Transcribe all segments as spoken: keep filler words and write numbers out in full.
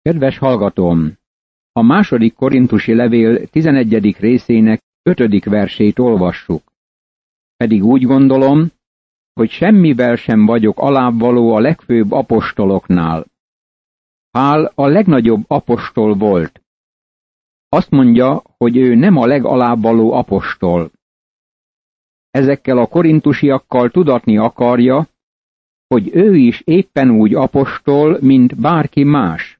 Kedves hallgatóm! A második korintusi levél tizenegyedik részének ötödik versét olvassuk. Pedig úgy gondolom, hogy semmivel sem vagyok alábbvaló a legfőbb apostoloknál. Pál a legnagyobb apostol volt. Azt mondja, hogy ő nem a legalábbvaló apostol. Ezekkel a korintusiakkal tudatni akarja, hogy ő is éppen úgy apostol, mint bárki más.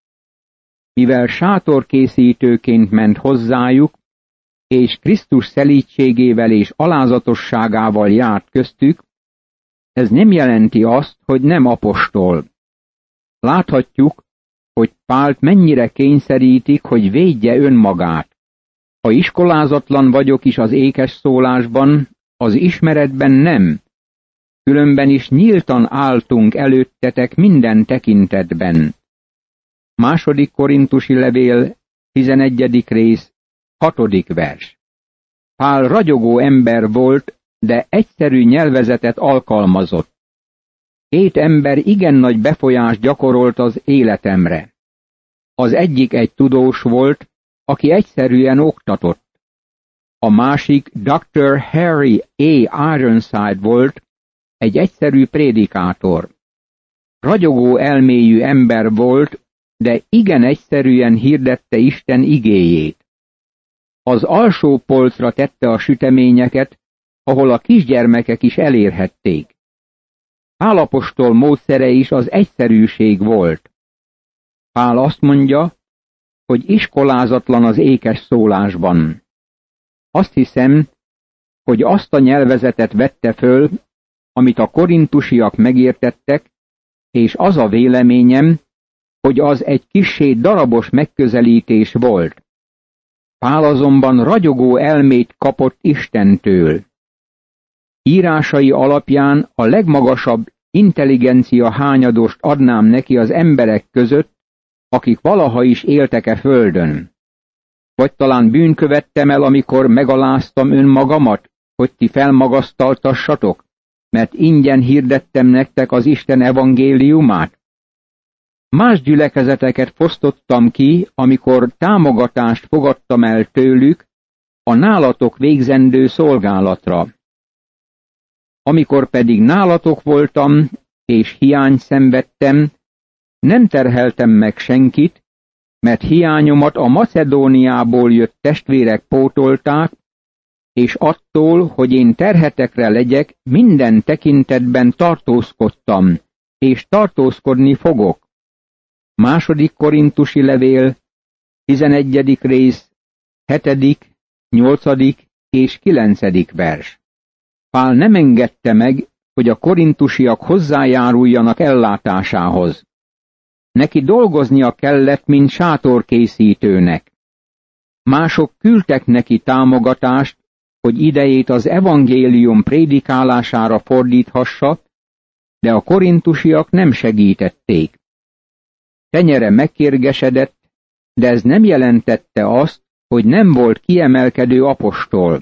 Mivel sátorkészítőként ment hozzájuk, és Krisztus szelídségével és alázatosságával járt köztük, ez nem jelenti azt, hogy nem apostol. Láthatjuk, hogy Pált mennyire kényszerítik, hogy védje önmagát. Ha iskolázatlan vagyok is az ékes szólásban, az ismeretben nem, különben is nyíltan álltunk előttetek minden tekintetben. Második korintusi levél, tizenegyedik rész, hatodik vers. Pál ragyogó ember volt, de egyszerű nyelvezetet alkalmazott. Két ember igen nagy befolyást gyakorolt az életemre. Az egyik egy tudós volt, aki egyszerűen oktatott. A másik doktor Harry A. Ironside volt, egy egyszerű prédikátor. Ragyogó elméjű ember volt, de igen egyszerűen hirdette Isten igéjét. Az alsó polcra tette a süteményeket, ahol a kisgyermekek is elérhették. Pál apostol módszere is az egyszerűség volt. Pál azt mondja, hogy iskolázatlan az ékes szólásban. Azt hiszem, hogy azt a nyelvezetet vette föl, amit a korintusiak megértettek, és az a véleményem, hogy az egy kissé darabos megközelítés volt. Pál azonban ragyogó elmét kapott Istentől. Írásai alapján a legmagasabb intelligencia hányadost adnám neki az emberek között, akik valaha is éltek-e földön. Vagy talán bűn követtem el, amikor megaláztam önmagamat, hogy ti felmagasztaltassatok, mert ingyen hirdettem nektek az Isten evangéliumát? Más gyülekezeteket fosztottam ki, amikor támogatást fogadtam el tőlük a nálatok végzendő szolgálatra. Amikor pedig nálatok voltam, és hiányt szenvedtem, nem terheltem meg senkit, mert hiányomat a Macedóniából jött testvérek pótolták, és attól, hogy én terhetekre legyek, minden tekintetben tartózkodtam, és tartózkodni fogok. Második korintusi levél, tizenegyedik rész, hetedik, nyolcadik és kilencedik vers. Pál nem engedte meg, hogy a korintusiak hozzájáruljanak ellátásához. Neki dolgoznia kellett, mint sátorkészítőnek. Mások küldtek neki támogatást, hogy idejét az evangélium prédikálására fordíthassa, de a korintusiak nem segítették. Tenyere megkérgesedett, de ez nem jelentette azt, hogy nem volt kiemelkedő apostol.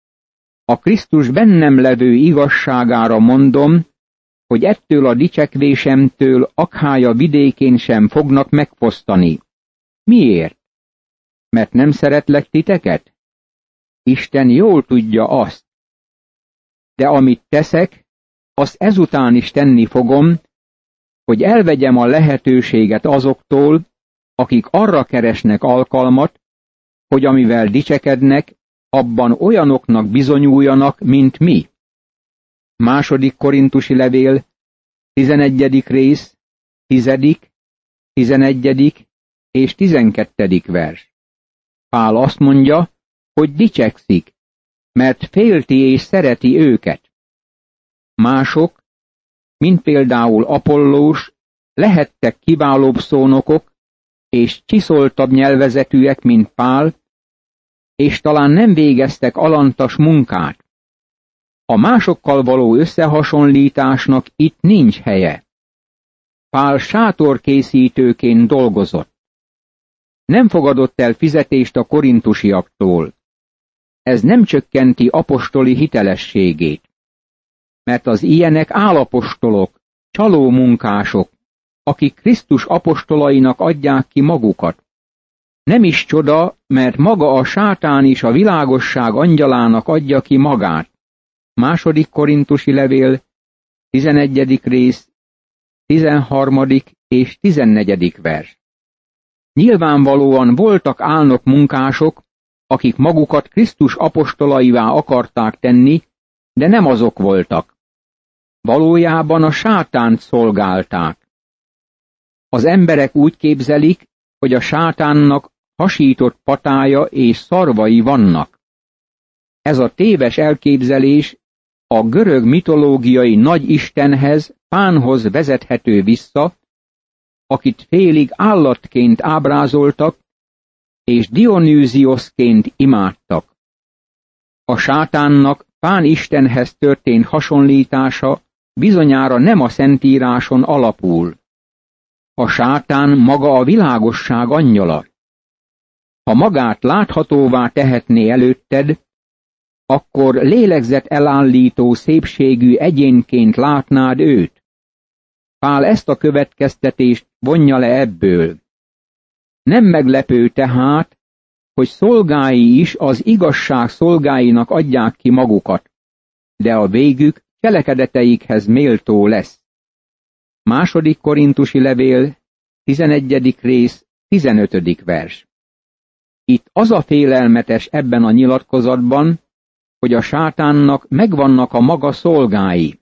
A Krisztus bennem levő igazságára mondom, hogy ettől a dicsekvésemtől Akhája vidékén sem fognak megfosztani. Miért? Mert nem szeretlek titeket? Isten jól tudja azt. De amit teszek, azt ezután is tenni fogom, hogy elvegyem a lehetőséget azoktól, akik arra keresnek alkalmat, hogy amivel dicsekednek, abban olyanoknak bizonyuljanak, mint mi. Második korintusi levél, tizenegyedik rész, tizedik, tizenegyedik és tizenkettedik vers. Pál azt mondja, hogy dicsekszik, mert félti és szereti őket. Mások, mint például Apollós, lehettek kiválóbb szónokok, és csiszoltabb nyelvezetűek, mint Pál, és talán nem végeztek alantas munkát. A másokkal való összehasonlításnak itt nincs helye. Pál sátorkészítőként dolgozott. Nem fogadott el fizetést a korintusiaktól. Ez nem csökkenti apostoli hitelességét. Mert az ilyenek álapostolok, csalómunkások, akik Krisztus apostolainak adják ki magukat. Nem is csoda, mert maga a sátán is a világosság angyalának adja ki magát. Második Korintusi levél, tizenegyedik rész, tizenharmadik és tizennegyedik vers. Nyilvánvalóan voltak álnok munkások, akik magukat Krisztus apostolaivá akarták tenni, de nem azok voltak. Valójában a sátánt szolgálták. Az emberek úgy képzelik, hogy a sátánnak hasított patája és szarvai vannak. Ez a téves elképzelés a görög mitológiai nagy istenhez, Pánhoz vezethető vissza, akit félig állatként ábrázoltak, és Dionűzioszként imádtak. A sátánnak Pán Istenhez történt hasonlítása bizonyára nem a Szentíráson alapul. A sátán maga a világosság angyala. Ha magát láthatóvá tehetné előtted, akkor lélegzet elállító szépségű egyénként látnád őt. Pál ezt a következtetést vonja le ebből. Nem meglepő tehát, hogy szolgái is az igazság szolgáinak adják ki magukat, de a végük cselekedeteikhez méltó lesz. Második Korintusi levél, tizenegyedik rész, tizenötödik vers. Itt az a félelmetes ebben a nyilatkozatban, hogy a sátánnak megvannak a maga szolgái.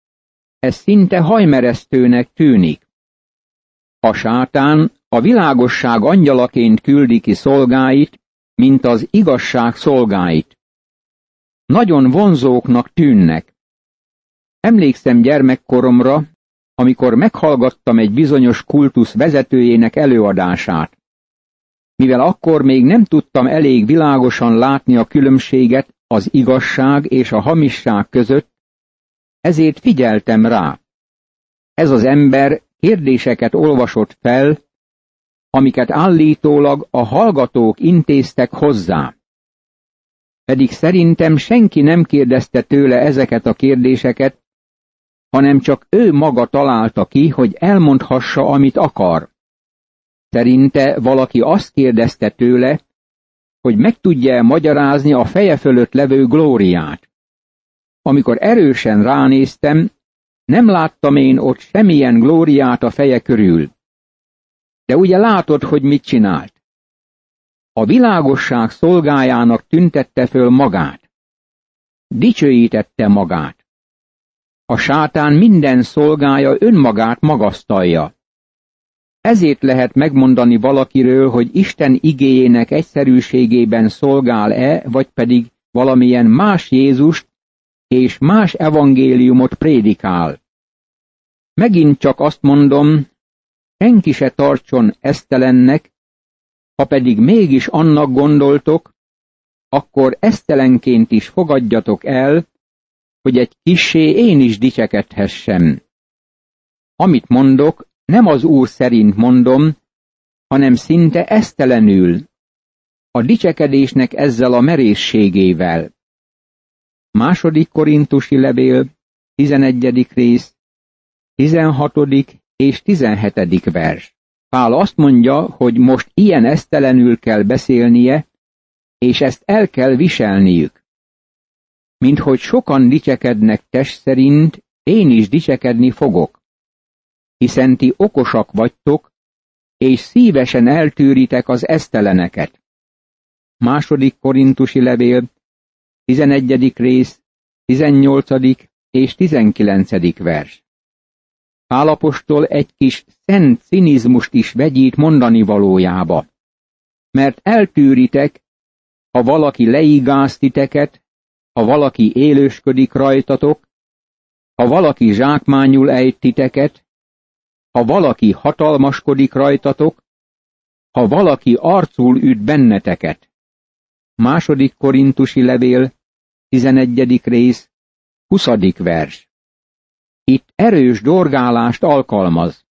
Ez szinte hajmeresztőnek tűnik. A sátán a világosság angyalaként küldi ki szolgáit, mint az igazság szolgáit. Nagyon vonzóknak tűnnek. Emlékszem gyermekkoromra, amikor meghallgattam egy bizonyos kultusz vezetőjének előadását. Mivel akkor még nem tudtam elég világosan látni a különbséget az igazság és a hamisság között, ezért figyeltem rá. Ez az ember kérdéseket olvasott fel, amiket állítólag a hallgatók intéztek hozzá. Pedig szerintem senki nem kérdezte tőle ezeket a kérdéseket, hanem csak ő maga találta ki, hogy elmondhassa, amit akar. Szerinte valaki azt kérdezte tőle, hogy meg tudja magyarázni a feje fölött levő glóriát. Amikor erősen ránéztem, nem láttam én ott semmilyen glóriát a feje körül. De ugye látod, hogy mit csinált? A világosság szolgájának tüntette föl magát. Dicsőítette magát. A sátán minden szolgája önmagát magasztalja. Ezért lehet megmondani valakiről, hogy Isten igéjének egyszerűségében szolgál-e, vagy pedig valamilyen más Jézust és más evangéliumot prédikál. Megint csak azt mondom, senki se tartson esztelennek, ha pedig mégis annak gondoltok, akkor esztelenként is fogadjatok el, hogy egy kissé én is dicsekedhessem. Amit mondok, nem az Úr szerint mondom, hanem szinte esztelenül, a dicsekedésnek ezzel a merészségével. Második Korintusi levél, tizenegyedik rész, tizenhatodik és tizenhetedik vers. Pál azt mondja, hogy most ilyen esztelenül kell beszélnie, és ezt el kell viselniük. Minthogy sokan dicsekednek test szerint, én is dicsekedni fogok. Hiszen ti okosak vagytok, és szívesen eltűritek az eszteleneket. Második Korintusi levél, tizenegyedik rész, tizennyolcadik és tizenkilencedik vers. Pál apostol egy kis szent cinizmust is vegyít mondani valójába. Mert eltűritek, ha valaki leigáz titeket, ha valaki élősködik rajtatok, ha valaki zsákmányul ejt titeket, ha valaki hatalmaskodik rajtatok, ha valaki arcul üt benneteket. Második Korintusi levél, tizenegyedik rész, huszadik vers. Itt erős dorgálást alkalmaz.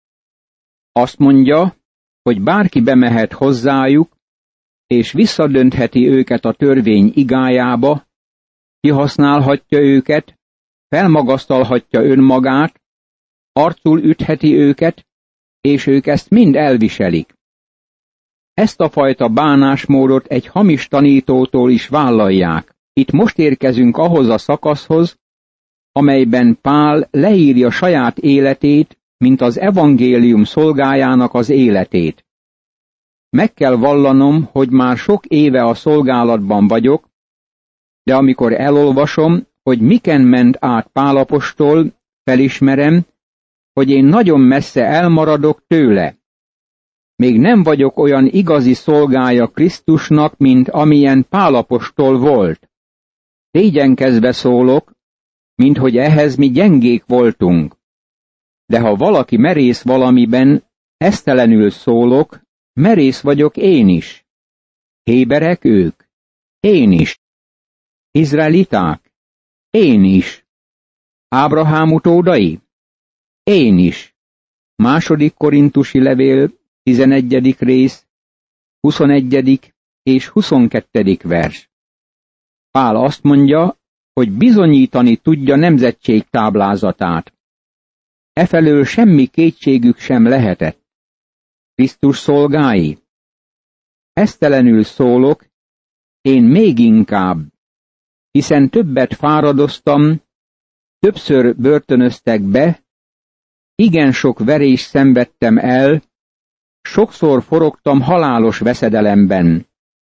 Azt mondja, hogy bárki bemehet hozzájuk, és visszadöntheti őket a törvény igájába, kihasználhatja őket, felmagasztalhatja önmagát, arcul ütheti őket, és ők ezt mind elviselik. Ezt a fajta bánásmódot egy hamis tanítótól is vállalják. Itt most érkezünk ahhoz a szakaszhoz, amelyben Pál leírja saját életét, mint az evangélium szolgájának az életét. Meg kell vallanom, hogy már sok éve a szolgálatban vagyok, de amikor elolvasom, hogy miken ment át Pál apostol, felismerem, hogy én nagyon messze elmaradok tőle. Még nem vagyok olyan igazi szolgája Krisztusnak, mint amilyen Pál apostol volt. Szégyenkezve szólok, mint hogy ehhez mi gyengék voltunk. De ha valaki merész valamiben, esztelenül szólok, merész vagyok én is. Héberek ők? Én is. Izraeliták? Én is. Ábrahám utódai? Én is. Második korintusi levél, tizenegyedik rész, huszonegyedik és huszonkettedik vers. Pál azt mondja, hogy bizonyítani tudja nemzetség táblázatát. Efelől semmi kétségük sem lehetett. Krisztus szolgái. Esztelenül szólok, én még inkább, hiszen többet fáradoztam, többször börtönöztek be, igen sok verést szenvedtem el, sokszor forogtam halálos veszedelemben.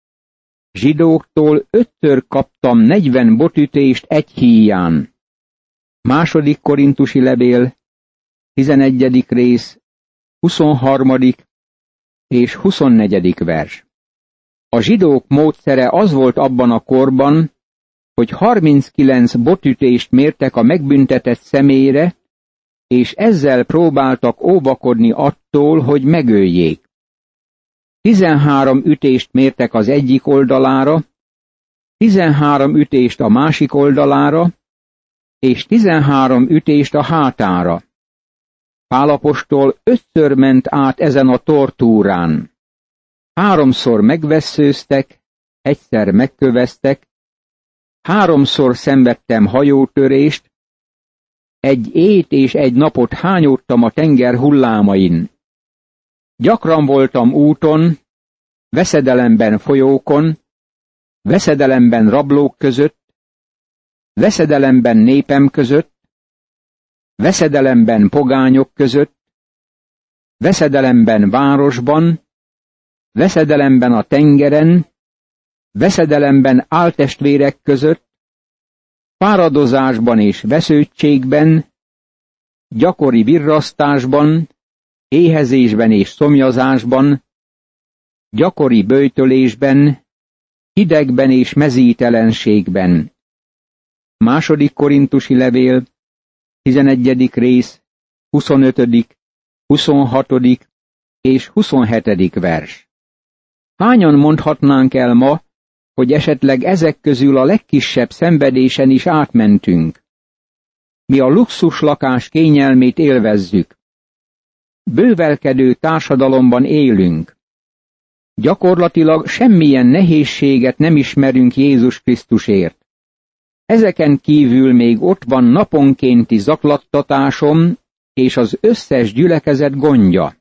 Zsidóktól ötször kaptam negyven botütést egy híján. Második korintusi levél, tizenegyedik rész, huszonharmadik és huszonnegyedik vers. A zsidók módszere az volt abban a korban, hogy harminckilenc botütést mértek a megbüntetett személyre, és ezzel próbáltak óvakodni attól, hogy megöljék. Tizenhárom ütést mértek az egyik oldalára, tizenhárom ütést a másik oldalára, és tizenhárom ütést a hátára. Pál apostol ötször ment át ezen a tortúrán. Háromszor megvesszőztek, egyszer megköveztek, háromszor szenvedtem hajótörést, egy ét és egy napot hányódtam a tenger hullámain. Gyakran voltam úton, veszedelemben folyókon, veszedelemben rablók között, veszedelemben népem között, veszedelemben pogányok között, veszedelemben városban, veszedelemben a tengeren, veszedelemben áltestvérek között, fáradozásban és vesződtségben, gyakori virrasztásban, éhezésben és szomjazásban, gyakori böjtölésben, hidegben és mezítelenségben. Második korintusi levél, tizenegyedik rész, huszonötödik, huszonhatodik és huszonhetedik vers. Hányan mondhatnánk el ma, hogy esetleg ezek közül a legkisebb szenvedésen is átmentünk? Mi a luxus lakás kényelmét élvezzük. Bővelkedő társadalomban élünk. Gyakorlatilag semmilyen nehézséget nem ismerünk Jézus Krisztusért. Ezeken kívül még ott van naponkénti zaklattatásom és az összes gyülekezet gondja.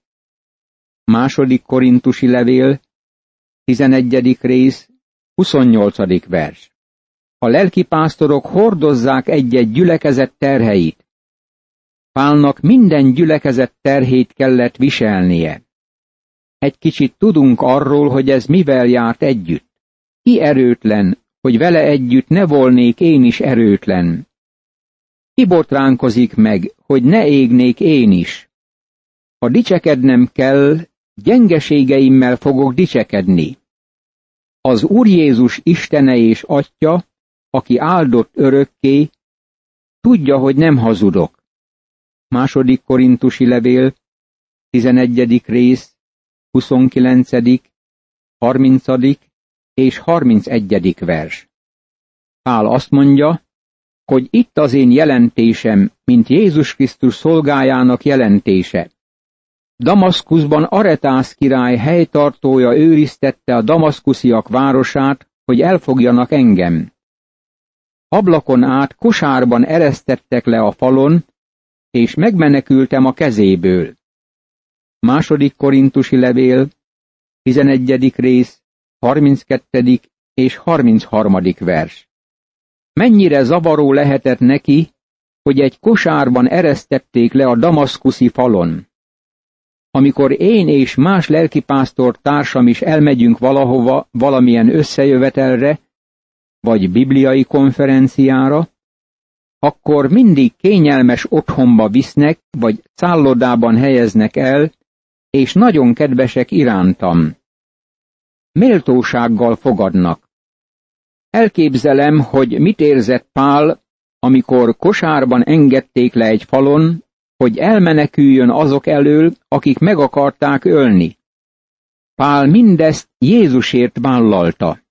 Második korintusi levél, tizenegyedik rész, huszonnyolcadik vers. A lelkipásztorok hordozzák egy-egy gyülekezet terheit. Pálnak minden gyülekezet terhét kellett viselnie. Egy kicsit tudunk arról, hogy ez mivel járt együtt. Ki erőtlen, hogy vele együtt ne volnék én is erőtlen? Ki botránkozik meg, hogy ne égnék én is? Ha dicsekednem kell, gyengeségeimmel fogok dicsekedni. Az Úr Jézus Istene és Atya, aki áldott örökké, tudja, hogy nem hazudok. Második korintusi levél, tizenegyedik rész, huszonkilencedik, harmincadik és harmincegyedik vers. Pál azt mondja, hogy itt az én jelentésem, mint Jézus Krisztus szolgájának jelentése. Damaszkuszban Aretász király helytartója őriztette a damaszkusziak városát, hogy elfogjanak engem. Ablakon át kosárban eresztettek le a falon, és megmenekültem a kezéből. Második korintusi levél, tizenegyedik rész, harminckettedik és harmincharmadik vers. Mennyire zavaró lehetett neki, hogy egy kosárban eresztették le a damaszkuszi falon. Amikor én és más lelkipásztor társam is elmegyünk valahova, valamilyen összejövetelre, vagy bibliai konferenciára, akkor mindig kényelmes otthonba visznek, vagy szállodában helyeznek el, és nagyon kedvesek irántam. Méltósággal fogadnak. Elképzelem, hogy mit érzett Pál, amikor kosárban engedték le egy falon, hogy elmeneküljön azok elől, akik meg akarták ölni. Pál mindezt Jézusért vállalta.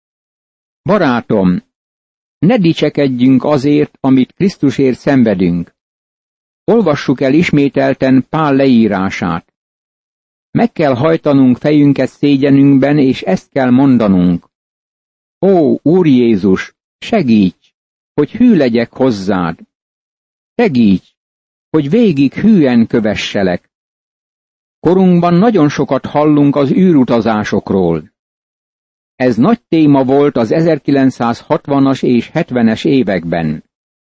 Barátom, ne dicsekedjünk azért, amit Krisztusért szenvedünk. Olvassuk el ismételten Pál leírását. Meg kell hajtanunk fejünket szégyenünkben, és ezt kell mondanunk. Ó, Úr Jézus, segíts, hogy hű legyek hozzád. Segíts, hogy végig hűen kövesselek. Korunkban nagyon sokat hallunk az űrutazásokról. Ez nagy téma volt az ezerkilencszázhatvanas és hetvenes években.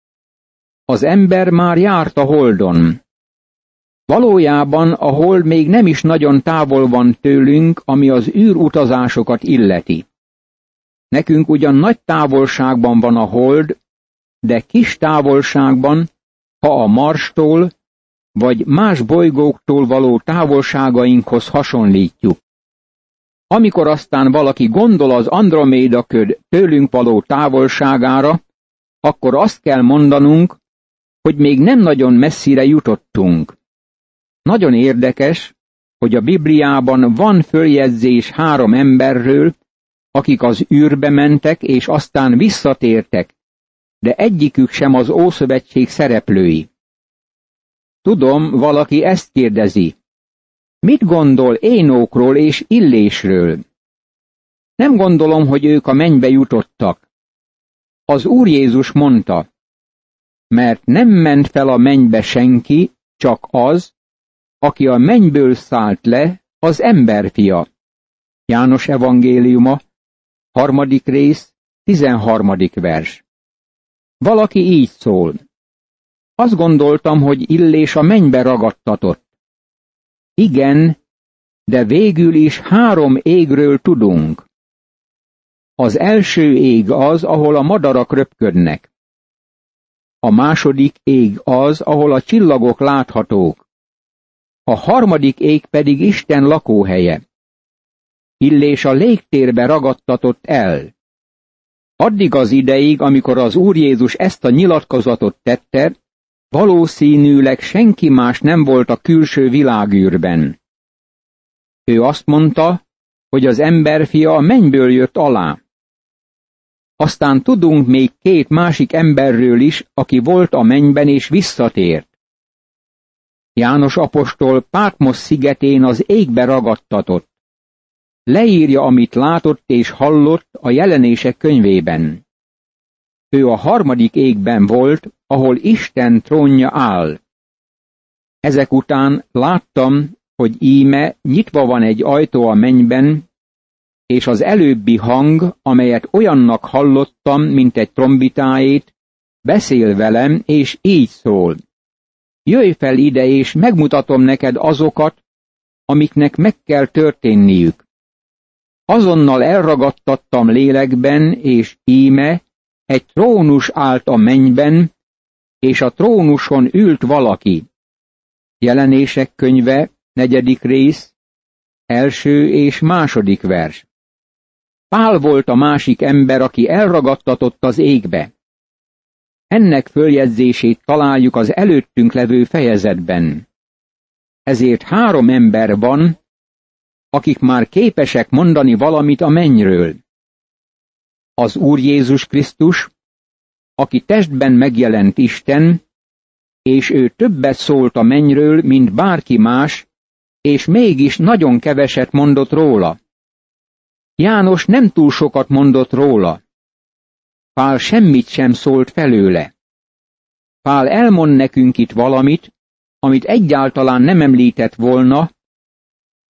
Az ember már járt a Holdon. Valójában a Hold még nem is nagyon távol van tőlünk, ami az űrutazásokat illeti. Nekünk ugyan nagy távolságban van a Hold, de kis távolságban, ha a Marstól vagy más bolygóktól való távolságainkhoz hasonlítjuk. Amikor aztán valaki gondol az Androméda köd tőlünk való távolságára, akkor azt kell mondanunk, hogy még nem nagyon messzire jutottunk. Nagyon érdekes, hogy a Bibliában van följegyzés három emberről, akik az űrbe mentek és aztán visszatértek, de egyikük sem az Ószövetség szereplői. Tudom, valaki ezt kérdezi. Mit gondol Énókról és Illésről? Nem gondolom, hogy ők a mennybe jutottak. Az Úr Jézus mondta, mert nem ment fel a mennybe senki, csak az, aki a mennyből szállt le, az emberfia. János evangéliuma, harmadik rész, tizenharmadik vers. Valaki így szól. Azt gondoltam, hogy Illés a mennybe ragadtatott. Igen, de végül is három égről tudunk. Az első ég az, ahol a madarak röpködnek. A második ég az, ahol a csillagok láthatók. A harmadik ég pedig Isten lakóhelye. Illés a légtérbe ragadtatott el. Addig az ideig, amikor az Úr Jézus ezt a nyilatkozatot tette, valószínűleg senki más nem volt a külső világűrben. Ő azt mondta, hogy az emberfia a mennyből jött alá. Aztán tudunk még két másik emberről is, aki volt a mennyben és visszatért. János apostol Pátmos szigetén az égbe ragadtatott. Leírja, amit látott és hallott a Jelenések könyvében. Ő a harmadik égben volt, ahol Isten trónja áll. Ezek után láttam, hogy íme nyitva van egy ajtó a mennyben, és az előbbi hang, amelyet olyannak hallottam, mint egy trombitáét, beszél velem, és így szól. Jöjj fel ide, és megmutatom neked azokat, amiknek meg kell történniük. Azonnal elragadtattam lélekben, és íme, egy trónus állt a mennyben, és a trónuson ült valaki. Jelenések könyve, negyedik rész, első és második vers. Pál volt a másik ember, aki elragadtatott az égbe. Ennek följegyzését találjuk az előttünk levő fejezetben. Ezért három ember van, akik már képesek mondani valamit a mennyről. Az Úr Jézus Krisztus, aki testben megjelent Isten, és ő többet szólt a mennyről, mint bárki más, és mégis nagyon keveset mondott róla. János nem túl sokat mondott róla. Pál semmit sem szólt felőle. Pál elmond nekünk itt valamit, amit egyáltalán nem említett volna,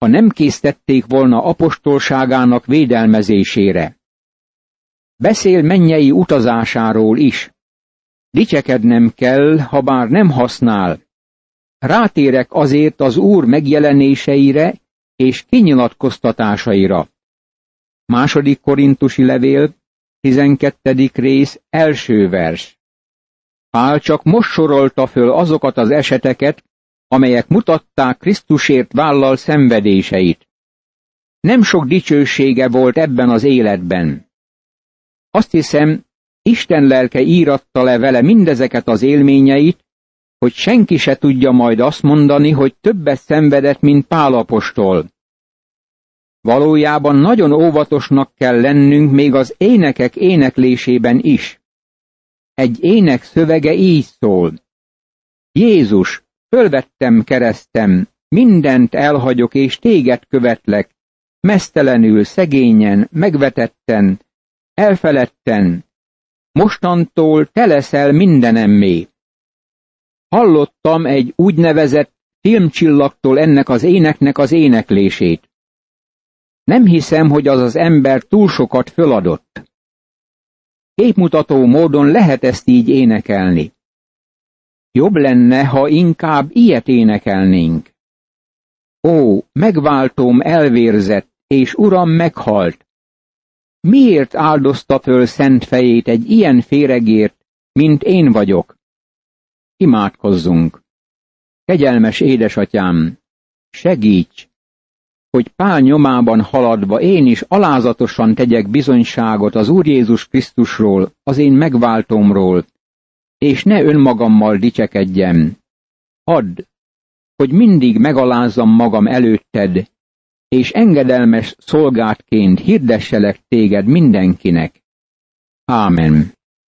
ha nem késztették volna apostolságának védelmezésére. Beszél mennyei utazásáról is. Dicsekednem kell, ha bár nem használ. Rátérek azért az Úr megjelenéseire és kinyilatkoztatásaira. Második Korintusi levél, tizenkettedik rész, első vers. Pál csak most sorolta föl azokat az eseteket, amelyek mutatták Krisztusért vállal szenvedéseit. Nem sok dicsősége volt ebben az életben. Azt hiszem, Isten lelke íratta le vele mindezeket az élményeit, hogy senki se tudja majd azt mondani, hogy többet szenvedett, mint Pál apostol. Valójában nagyon óvatosnak kell lennünk még az énekek éneklésében is. Egy ének szövege így szól. Jézus, fölvettem keresztem, mindent elhagyok és téged követlek, meztelenül, szegényen, megvetetten, elfeledten, mostantól te leszel mindenemmé. Hallottam egy úgynevezett filmcsillagtól ennek az éneknek az éneklését. Nem hiszem, hogy az az ember túl sokat föladott. Képmutató módon lehet ezt így énekelni. Jobb lenne, ha inkább ilyet énekelnénk. Ó, megváltóm elvérzett, és Uram meghalt. Miért áldozta föl szent fejét egy ilyen féregért, mint én vagyok? Imádkozzunk. Kegyelmes édesatyám, segíts, hogy Pál nyomában haladva én is alázatosan tegyek bizonyságot az Úr Jézus Krisztusról, az én megváltómról, és ne önmagammal dicsekedjem. Add, hogy mindig megalázzam magam előtted, és engedelmes szolgátként hirdesselek téged mindenkinek. Ámen.